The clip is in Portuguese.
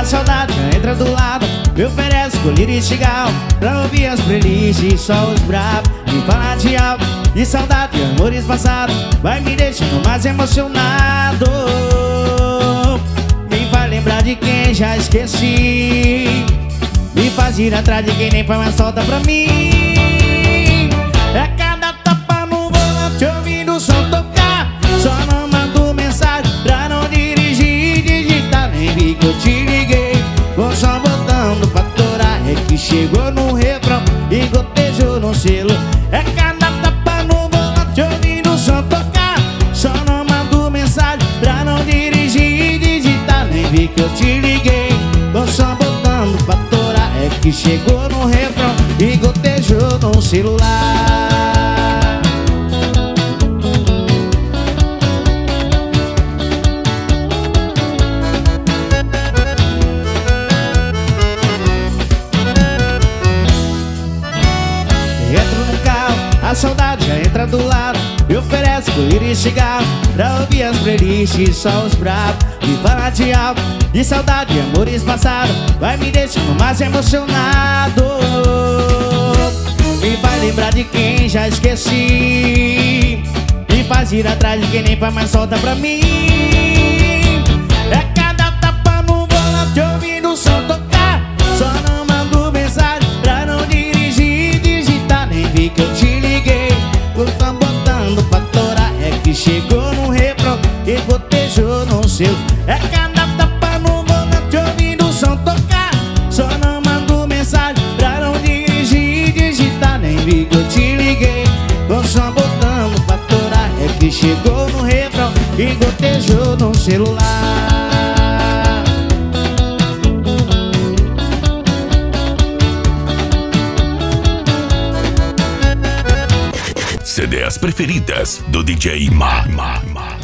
saudade já entra do lado. Me oferece colírio e cigarro pra ouvir as playlists e só os bravos. Me fala de algo, de saudade e amores passados, vai me deixando mais emocionado. Me faz lembrar de quem já esqueci, me faz ir atrás de quem nem faz mais falta pra mim. É cada tapa no volante ouvindo o som tocar, só não mando mensagem pra não dirigir e digitar. Nem vi que eu te liguei, com só botando pra torar. É que chegou no refrão e gotejou no selo. É cada tapa no volante ouvindo o som tocar, só não mando mensagem pra não dirigir e digitar. Nem vi que eu te liguei, com só botando pra torar. É que chegou no refrão e gotejou no celular. Entro no carro, a saudade já entra do lado. Me oferece colírio e cigarro pra ouvir as playlists e só os bravos. Me fala de algo, de saudade e amores passados, vai me deixando mais emocionado. Me vai lembrar de quem já esqueci, me faz ir atrás de quem nem faz mais falta pra mim. É cada tapa no volante ouvindo o som tocar, só não mando mensagem pra não dirigir e digitar. Nem vi que eu te liguei, tá botando pra torar. É que chegou no refrão e gotejou no seu. É cada tapa no volante ouvindo o som tocar, só não mando mensagem pra não dirigir e digitar. Nem vi que eu te liguei, tô só botando pra torar. É que chegou no refrão e gotejou no celular. CDs preferidas do DJ Ma.